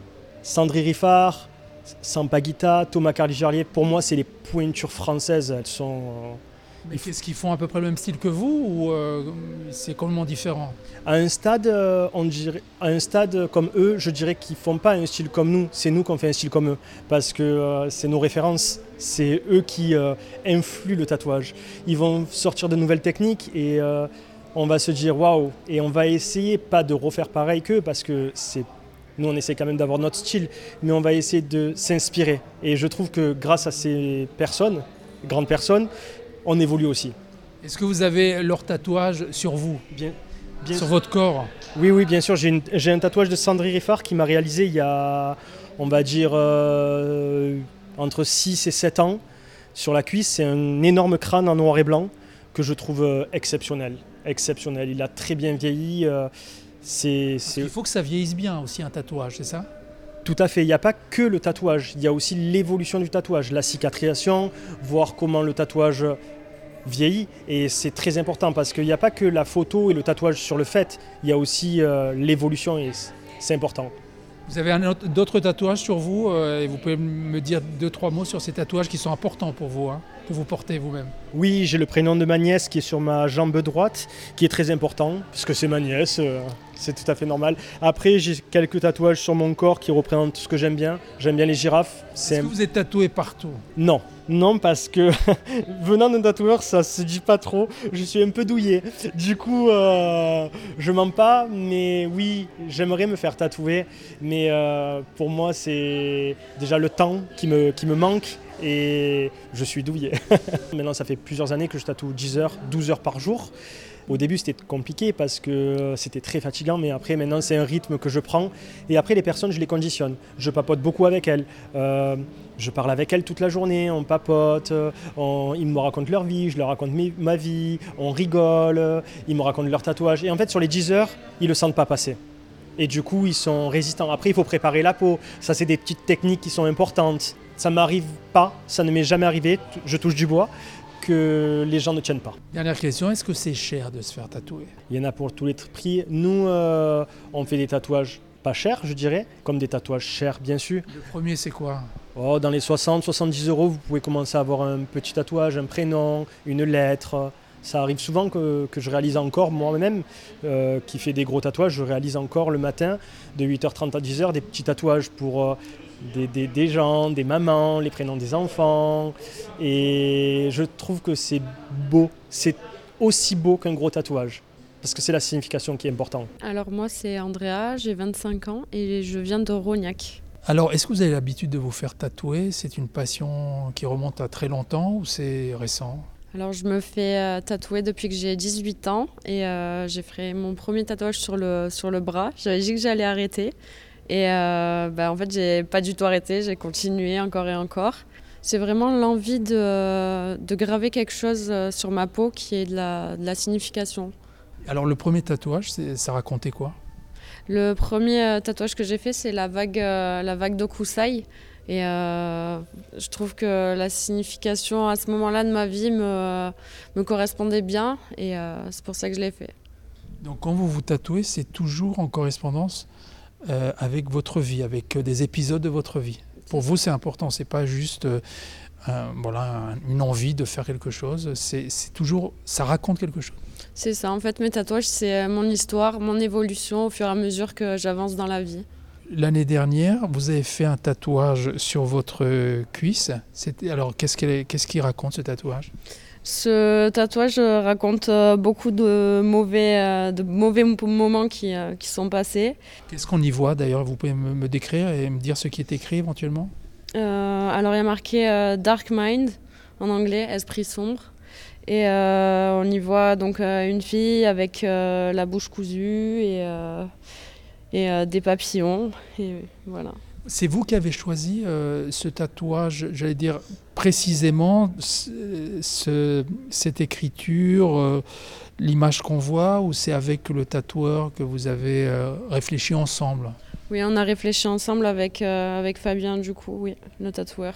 Sandri Riffard, Sampaguita, Thomas Carly-Jarlet, pour moi, c'est les pointures françaises. Elles sont... Euh...
Mais qu'est-ce qu'ils font à peu près le même style que vous ou euh, c'est complètement différent ?
À un stade, euh, on dirait, à un stade comme eux, je dirais qu'ils ne font pas un style comme nous. C'est nous qui fait un style comme eux parce que euh, c'est nos références. C'est eux qui euh, influent le tatouage. Ils vont sortir de nouvelles techniques et euh, on va se dire waouh. Et on va essayer pas de refaire pareil qu'eux parce que c'est nous on essaie quand même d'avoir notre style, mais on va essayer de s'inspirer. Et je trouve que grâce à ces personnes, grandes personnes, on évolue aussi.
Est-ce que vous avez leur tatouage sur vous ?
Bien, bien
sur
sûr.
Votre corps ?
Oui, oui, bien sûr. J'ai, une, j'ai un tatouage de Sandri Riffard qui m'a réalisé il y a, on va dire, euh, entre six et sept ans sur la cuisse. C'est un énorme crâne en noir et blanc que je trouve exceptionnel. Exceptionnel. Il a très bien vieilli. Euh, c'est, c'est...
Il faut que ça vieillisse bien aussi un tatouage, c'est ça ?
Tout à fait, il n'y a pas que le tatouage, il y a aussi l'évolution du tatouage, la cicatrisation, voir comment le tatouage vieillit. Et c'est très important parce qu'il n'y a pas que la photo et le tatouage sur le fait, il y a aussi euh, l'évolution et c'est important.
Vous avez un autre, d'autres tatouages sur vous euh, et vous pouvez me dire deux, trois mots sur ces tatouages qui sont importants pour vous, hein, que vous portez vous-même.
Oui, j'ai le prénom de ma nièce qui est sur ma jambe droite, qui est très important, parce que c'est ma nièce, euh, c'est tout à fait normal. Après, j'ai quelques tatouages sur mon corps qui représentent ce que j'aime bien. J'aime bien les girafes.
Est-ce que vous êtes tatoué partout?
Non, non, parce que venant d'un tatoueur, ça se dit pas trop. Je suis un peu douillé. Du coup, euh, je mens pas, mais oui, j'aimerais me faire tatouer. Mais euh, pour moi, c'est déjà le temps qui me, qui me manque. Et je suis douillé. Maintenant, ça fait plusieurs années que je tatoue dix heures, douze heures par jour. Au début, c'était compliqué parce que c'était très fatigant, mais après, maintenant, c'est un rythme que je prends. Et après, les personnes, je les conditionne. Je papote beaucoup avec elles. Euh, je parle avec elles toute la journée, on papote, on, ils me racontent leur vie, je leur raconte mi- ma vie, on rigole, ils me racontent leurs tatouages. Et en fait, sur les dix heures, ils ne le sentent pas passer. Et du coup, ils sont résistants. Après, il faut préparer la peau. Ça, c'est des petites techniques qui sont importantes. Ça ne m'arrive pas, ça ne m'est jamais arrivé, je touche du bois, que les gens ne tiennent pas.
Dernière question, est-ce que c'est cher de se faire tatouer?
Il y en a pour tous les prix. Nous, euh, on fait des tatouages pas chers, je dirais, comme des tatouages chers, bien sûr.
Le premier, c'est quoi?
Oh, dans les soixante à soixante-dix euros, vous pouvez commencer à avoir un petit tatouage, un prénom, une lettre. Ça arrive souvent que, que je réalise encore moi-même, euh, qui fait des gros tatouages, je réalise encore le matin, de huit heures trente à dix heures, des petits tatouages pour euh, des, des, des gens, des mamans, les prénoms des enfants. Et je trouve que c'est beau, c'est aussi beau qu'un gros tatouage, parce que c'est la signification qui est importante.
Alors moi, c'est Andrea, j'ai vingt-cinq ans et je viens de Rognac.
Alors, est-ce que vous avez l'habitude de vous faire tatouer? C'est une passion qui remonte à très longtemps ou c'est récent?
Alors, je me fais euh, tatouer depuis que j'ai dix-huit ans et euh, j'ai fait mon premier tatouage sur le, sur le bras. J'avais dit que j'allais arrêter et euh, bah, en fait, j'ai pas du tout arrêté, j'ai continué encore et encore. C'est vraiment l'envie de, de graver quelque chose sur ma peau qui est de la, de la signification.
Alors, le premier tatouage, ça racontait quoi?
Le premier tatouage que j'ai fait, c'est la vague, euh, la vague d'Okusai. Et euh, je trouve que la signification à ce moment-là de ma vie me, me correspondait bien et euh, c'est pour ça que je l'ai fait.
Donc quand vous vous tatouez, c'est toujours en correspondance euh, avec votre vie, avec des épisodes de votre vie. Pour vous, c'est important, c'est pas juste euh, un, voilà, une envie de faire quelque chose, c'est, c'est toujours, ça raconte quelque chose.
C'est ça, en fait mes tatouages, c'est mon histoire, mon évolution au fur et à mesure que j'avance dans la vie.
L'année dernière, vous avez fait un tatouage sur votre cuisse. C'était, alors, qu'est-ce qu'il, qu'est-ce qu'il raconte, ce tatouage?
Ce tatouage raconte beaucoup de mauvais, de mauvais moments qui, qui sont passés.
Qu'est-ce qu'on y voit, d'ailleurs? Vous pouvez me, me décrire et me dire ce qui est écrit, éventuellement?
euh, Alors, il y a marqué euh, « Dark Mind » en anglais, « Esprit sombre ». Et euh, on y voit donc euh, une fille avec euh, la bouche cousue et... Euh, et euh, des papillons, et voilà.
C'est vous qui avez choisi euh, ce tatouage, j'allais dire précisément, ce, ce, cette écriture, euh, l'image qu'on voit, ou c'est avec le tatoueur que vous avez euh, réfléchi ensemble?
Oui, on a réfléchi ensemble avec, euh, avec Fabien, du coup, oui, le tatoueur.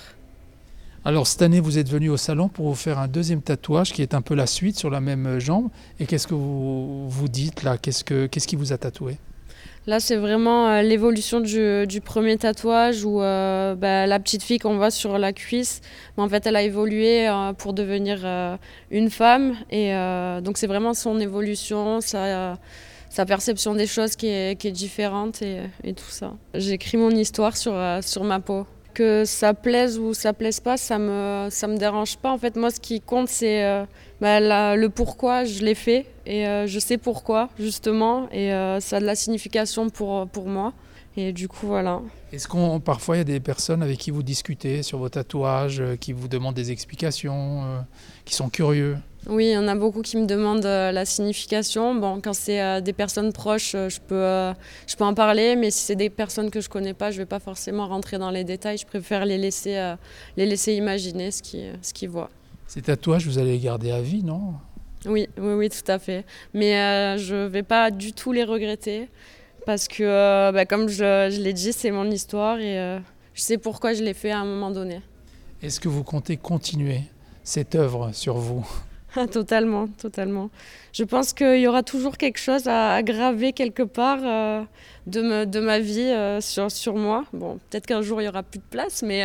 Alors cette année, vous êtes venu au salon pour vous faire un deuxième tatouage qui est un peu la suite sur la même jambe. Et qu'est-ce que vous vous dites là? Qu'est-ce que, qu'est-ce qui vous a tatoué?
Là, c'est vraiment euh, l'évolution du, du premier tatouage où euh, bah, la petite fille qu'on voit sur la cuisse, bah, en fait, elle a évolué euh, pour devenir euh, une femme. Et euh, donc, c'est vraiment son évolution, sa, euh, sa perception des choses qui est, qui est différente et, et tout ça. J'écris mon histoire sur, euh, sur ma peau. Que ça plaise ou ça plaise pas, ça me, ça me dérange pas. En fait, moi, ce qui compte, c'est euh, bah, la, le pourquoi je l'ai fait. Et euh, je sais pourquoi, justement. Et euh, ça a de la signification pour, pour moi. Et du coup, voilà.
Est-ce qu'on, parfois, il y a des personnes avec qui vous discutez sur vos tatouages, euh, qui vous demandent des explications, euh, qui sont curieux?
Oui, il y en a beaucoup qui me demandent euh, la signification. Bon, quand c'est euh, des personnes proches, euh, je, peux, euh, je peux en parler, mais si c'est des personnes que je ne connais pas, je ne vais pas forcément rentrer dans les détails. Je préfère les laisser, euh, les laisser imaginer ce qu'ils, ce qu'ils voient.
Ces tatouages, vous allez les garder à vie, non?
Oui, oui, oui, tout à fait. Mais euh, je ne vais pas du tout les regretter, parce que, euh, bah, comme je, je l'ai dit, c'est mon histoire et euh, je sais pourquoi je l'ai fait à un moment donné.
Est-ce que vous comptez continuer cette œuvre sur vous?
Totalement, totalement. Je pense qu'il y aura toujours quelque chose à, à graver quelque part euh, de, me, de ma vie euh, sur, sur moi. Bon, peut-être qu'un jour il n'y aura plus de place, mais...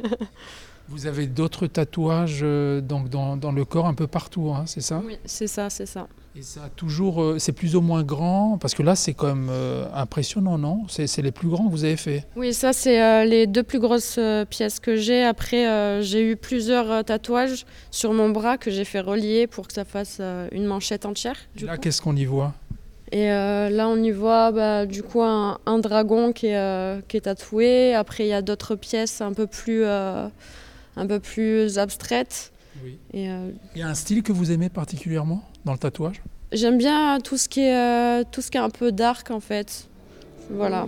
Vous avez d'autres tatouages euh, donc dans, dans le corps un peu partout, hein, c'est ça?
Oui, c'est ça, c'est ça.
Et ça a toujours, euh, c'est plus ou moins grand, parce que là c'est quand même euh, impressionnant, non? C'est, c'est les plus grands que vous avez fait.
Oui, ça c'est euh, les deux plus grosses euh, pièces que j'ai. Après, euh, j'ai eu plusieurs euh, tatouages sur mon bras que j'ai fait relier pour que ça fasse euh, une manchette entière. Du
Là,
coup.
qu'est-ce qu'on y voit?
Et euh, là, on y voit bah, du coup un, un dragon qui est, euh, qui est tatoué. Après, il y a d'autres pièces un peu plus, euh, un peu plus abstraites.
Oui.
Et, euh,
il y a un style que vous aimez particulièrement dans le tatouage?
J'aime bien tout ce qui est, euh, tout ce qui est un peu dark en fait. Voilà.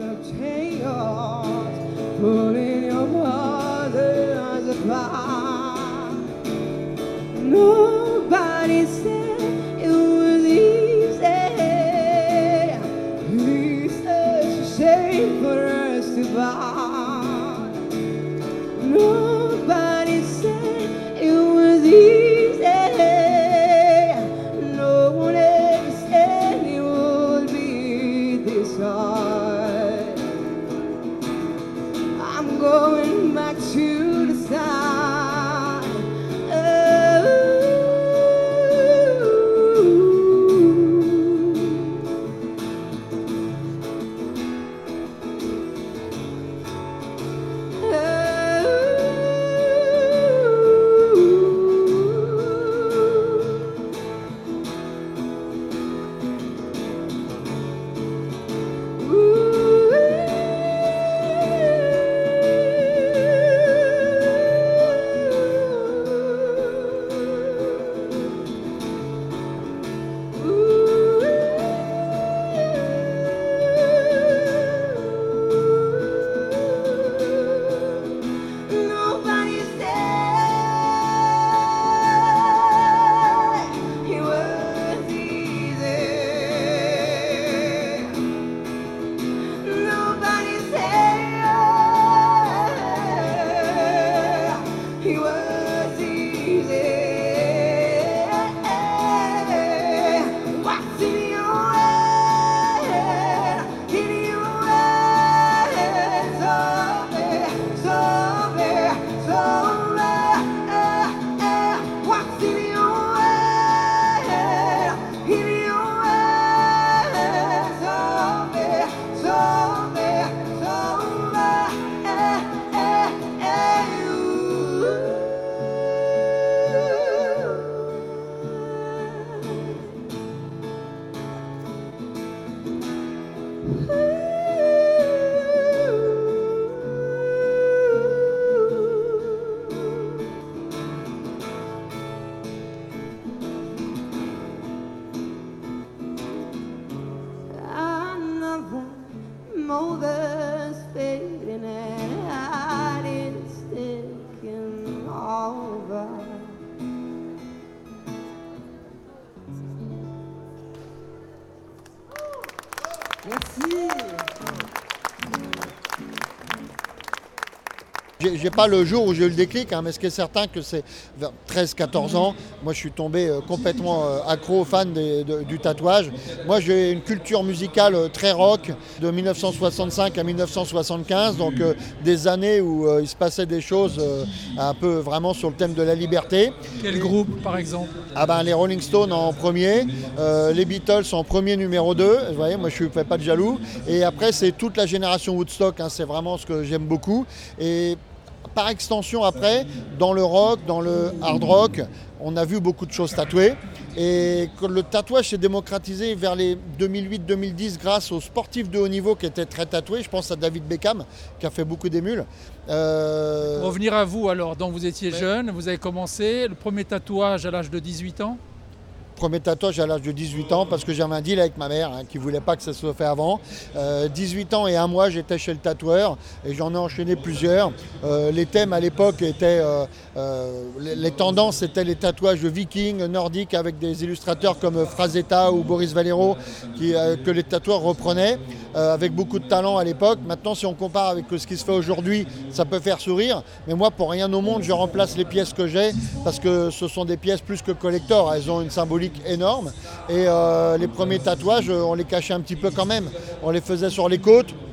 Nobody said it was easy. It's such a shame for us to part. Nobody said it was easy. No one ever said it would be this hard. I'm going back to the start.
J'ai pas le jour où j'ai eu le déclic, hein, mais ce qui est certain que c'est vers treize quatorze ans, moi je suis tombé euh, complètement euh, accro, fan des, de, du tatouage. Moi j'ai une culture musicale euh, très rock de mille neuf cent soixante-cinq à mille neuf cent soixante-quinze, donc euh, des années où euh, il se passait des choses euh, un peu vraiment sur le thème de la liberté.
Quel Et, groupe par exemple?
Ah ben les Rolling Stones en premier, euh, les Beatles en premier numéro deux, vous voyez, moi je ne fais pas de jaloux. Et après c'est toute la génération Woodstock, hein, c'est vraiment ce que j'aime beaucoup. Et par extension après, dans le rock, dans le hard rock, on a vu beaucoup de choses tatouées. Et que le tatouage s'est démocratisé vers les deux mille huit deux mille dix grâce aux sportifs de haut niveau qui étaient très tatoués. Je pense à David Beckham qui a fait beaucoup d'émules.
Euh... Pour revenir à vous alors, donc vous étiez ouais. jeune, vous avez commencé, le premier tatouage à l'âge de dix-huit ans?
Premier tatouage à l'âge de dix-huit ans parce que j'avais un deal avec ma mère hein, qui ne voulait pas que ça soit fait avant. Euh, dix-huit ans et un mois, j'étais chez le tatoueur et j'en ai enchaîné plusieurs. Euh, les thèmes à l'époque étaient, euh, euh, les, les tendances étaient les tatouages vikings, nordiques avec des illustrateurs comme Frazetta ou Boris Vallejo qui, euh, que les tatoueurs reprenaient euh, avec beaucoup de talent à l'époque. Maintenant, si on compare avec ce qui se fait aujourd'hui, ça peut faire sourire. Mais moi, pour rien au monde, je remplace les pièces que j'ai parce que ce sont des pièces plus que collector. Elles ont une symbolique énorme et euh, les premiers tatouages on les cachait un petit peu quand même, on les faisait sur les côtes,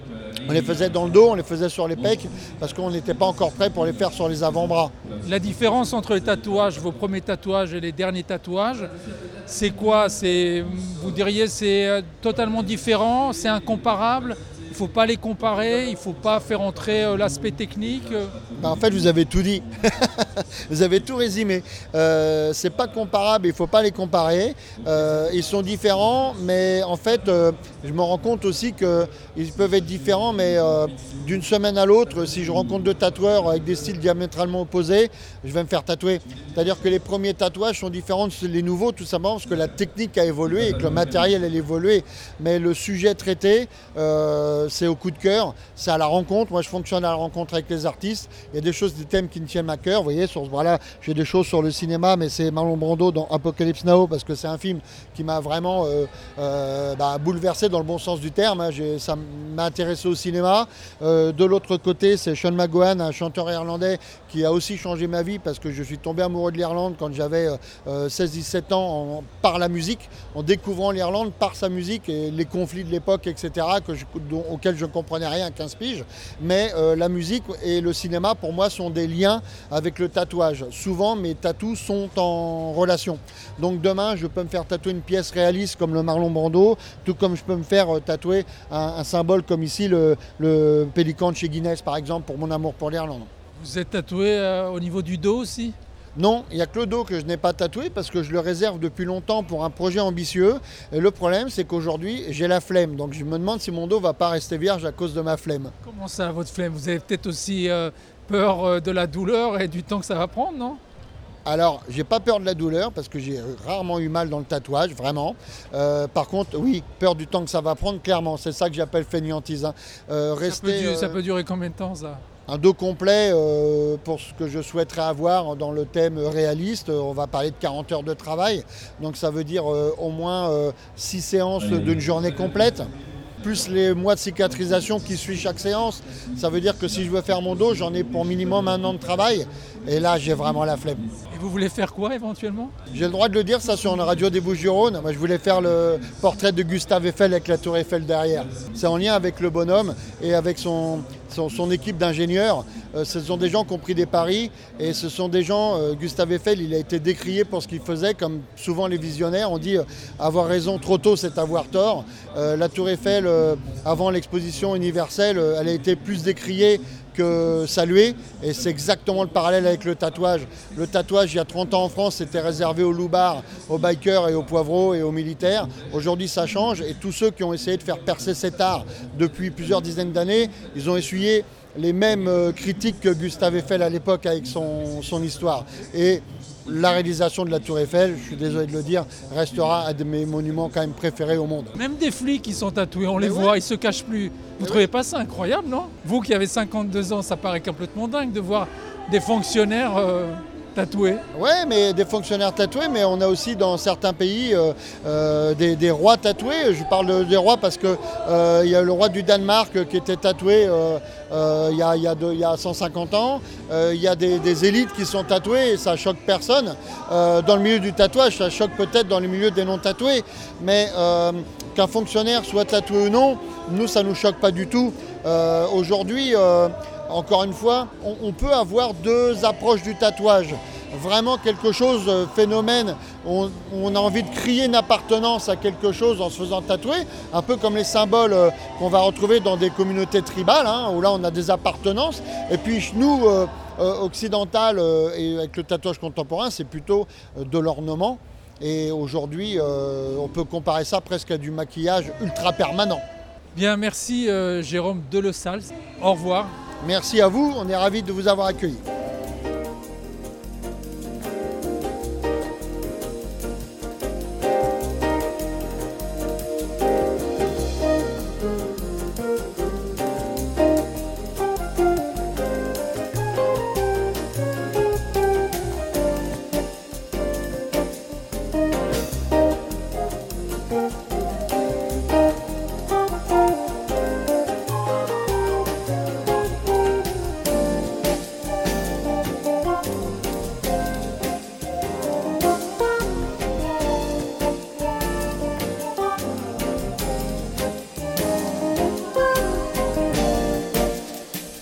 On les faisait dans le dos, on les faisait sur les pecs, parce qu'on n'était pas encore prêt pour les faire sur les avant-bras.
La différence entre les tatouages, vos premiers tatouages et les derniers tatouages, c'est quoi? C'est, vous diriez c'est totalement différent, c'est incomparable? Il ne faut pas les comparer, il ne faut pas faire entrer euh, l'aspect technique.
Ben en fait, vous avez tout dit. Vous avez tout résumé. Euh, c'est pas comparable, il ne faut pas les comparer. Euh, ils sont différents, mais en fait, euh, je me rends compte aussi qu'ils peuvent être différents, mais euh, d'une semaine à l'autre, si je rencontre deux tatoueurs avec des styles diamétralement opposés, je vais me faire tatouer. C'est-à-dire que les premiers tatouages sont différents des nouveaux, tout simplement parce que la technique a évolué et que le matériel a évolué. Mais le sujet traité, euh, c'est au coup de cœur, c'est à la rencontre. Moi, je fonctionne à la rencontre avec les artistes. Il y a des choses, des thèmes qui me tiennent à cœur. Vous voyez, sur ce bras-là, j'ai des choses sur le cinéma, mais c'est Marlon Brando dans Apocalypse Now, parce que c'est un film qui m'a vraiment euh, euh, bah, bouleversé dans le bon sens du terme. Hein. J'ai, ça m'a intéressé au cinéma. Euh, de l'autre côté, c'est Sean McGowan, un chanteur irlandais qui a aussi changé ma vie, parce que je suis tombé amoureux de l'Irlande quand j'avais euh, seize dix-sept ans en, par la musique, en découvrant l'Irlande par sa musique et les conflits de l'époque, et cetera, que je, dont, auxquels je ne comprenais rien à quinze piges. Mais euh, la musique et le cinéma, pour moi, sont des liens avec le tatouage. Souvent, mes tatous sont en relation. Donc demain, je peux me faire tatouer une pièce réaliste comme le Marlon Brando, tout comme je peux me faire euh, tatouer un, un symbole comme ici, le, le pélican de chez Guinness, par exemple, pour mon amour pour l'Irlande.
Vous êtes tatoué euh, au niveau du dos aussi?
Non, il n'y a que le dos que je n'ai pas tatoué parce que je le réserve depuis longtemps pour un projet ambitieux. Et le problème, c'est qu'aujourd'hui, j'ai la flemme. Donc je me demande si mon dos ne va pas rester vierge à cause de ma flemme.
Comment ça, votre flemme? Vous avez peut-être aussi euh, peur euh, de la douleur et du temps que ça va prendre, non?
Alors, j'ai pas peur de la douleur parce que j'ai rarement eu mal dans le tatouage, vraiment. Euh, par contre, oui, peur du temps que ça va prendre, clairement. C'est ça que j'appelle fainéantise. Hein. Euh, rester,
ça, peut durer,
euh...
ça peut durer combien de temps, ça?
Un dos complet euh, pour ce que je souhaiterais avoir dans le thème réaliste, on va parler de quarante heures de travail. Donc ça veut dire euh, au moins euh, six séances d'une journée complète, plus les mois de cicatrisation qui suivent chaque séance. Ça veut dire que si je veux faire mon dos, j'en ai pour minimum un an de travail. Et là, j'ai vraiment la flemme.
Et vous voulez faire quoi éventuellement?
J'ai le droit de le dire, ça sur une radio des Bouches-du-Rhône. Moi, je voulais faire le portrait de Gustave Eiffel avec la tour Eiffel derrière. C'est en lien avec le bonhomme et avec son, son, son équipe d'ingénieurs. Euh, ce sont des gens qui ont pris des paris et ce sont des gens, euh, Gustave Eiffel, il a été décrié pour ce qu'il faisait, comme souvent les visionnaires. On dit euh, avoir raison trop tôt, c'est avoir tort. Euh, la tour Eiffel, euh, avant l'exposition universelle, euh, elle a été plus décriée que salué, et c'est exactement le parallèle avec le tatouage. Le tatouage, il y a trente ans en France, c'était réservé aux loupards, aux bikers et aux poivreaux et aux militaires. Aujourd'hui, ça change, et tous ceux qui ont essayé de faire percer cet art depuis plusieurs dizaines d'années, ils ont essuyé les mêmes critiques que Gustave Eiffel à l'époque avec son, son histoire. Et la réalisation de la tour Eiffel, je suis désolé de le dire, restera un de mes monuments quand même préférés au monde.
Même des flics qui sont tatoués, on
Mais
les
ouais.
voit, ils se cachent plus. Vous ne trouvez pas ça incroyable, non? Vous qui avez cinquante-deux ans, ça paraît complètement dingue de voir des fonctionnaires euh, tatoués.
Ouais, mais des fonctionnaires tatoués, mais on a aussi dans certains pays euh, euh, des, des rois tatoués. Je parle de, des rois parce que euh, il y a le roi du Danemark qui était tatoué euh, euh, il, y a, il, y a de, il y a cent cinquante ans. Euh, il y a des, des élites qui sont tatouées et ça choque personne. Euh, dans le milieu du tatouage, ça choque peut-être dans le milieu des non tatoués, mais euh, qu'un fonctionnaire soit tatoué ou non, nous ça nous choque pas du tout. Euh, aujourd'hui, euh, encore une fois, on, on peut avoir deux approches du tatouage. Vraiment quelque chose, euh, phénomène, on, on a envie de crier une appartenance à quelque chose en se faisant tatouer, un peu comme les symboles euh, qu'on va retrouver dans des communautés tribales, hein, où là on a des appartenances. Et puis nous, euh, euh, occidentales, euh, et avec le tatouage contemporain, c'est plutôt euh, de l'ornement. Et aujourd'hui, euh, on peut comparer ça presque à du maquillage ultra permanent.
Bien, merci euh, Jérôme Delessals. Au revoir.
Merci à vous, on est ravis de vous avoir accueillis.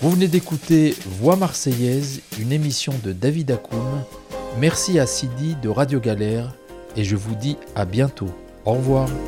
Vous venez d'écouter Voix Marseillaise, une émission de David Akoum. Merci à Sidi de Radio Galère et je vous dis à bientôt. Au revoir.